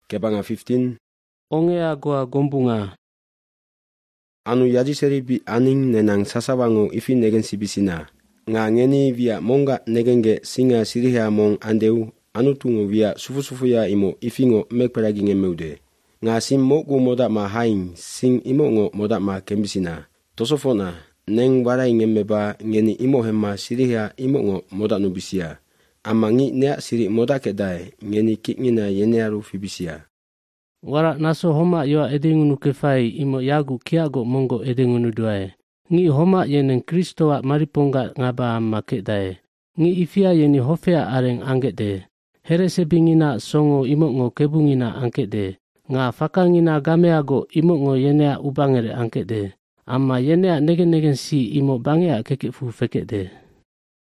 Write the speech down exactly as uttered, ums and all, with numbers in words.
Kebanga fifteen. Ongea goa gombunga. Anu yaji seribi aning nenang sasawangu ifi negen sibisina. Nga ngeni via monga negenge singa siriha mong andeu anu tungu via sufu-sufu ya imo ifingo mekperagi ngemeude. Nga sim mogu moda ma haing sing imo ngo moda ma kembisina. Tosofona neng warai ngemeba ngeni imo hema siriha imo ngo moda nubisia. Amangi nea siri moda kedai ngeni kikngina yenearu fibisia. Wara naso homa yoa edengunu kefai imo yagu kiago mongo edengunu duae. Ngi homa yeneng Kristoa mariponga ngaba makedai. Ngi ifia yeni hofea areng anggede. Herese bingina songo imo ngo kebungina angkede. Nga fakangina gameago imo ngo yenea ubangere angkede. Amma yenea negen-negen si imo bangea kekefu fekede.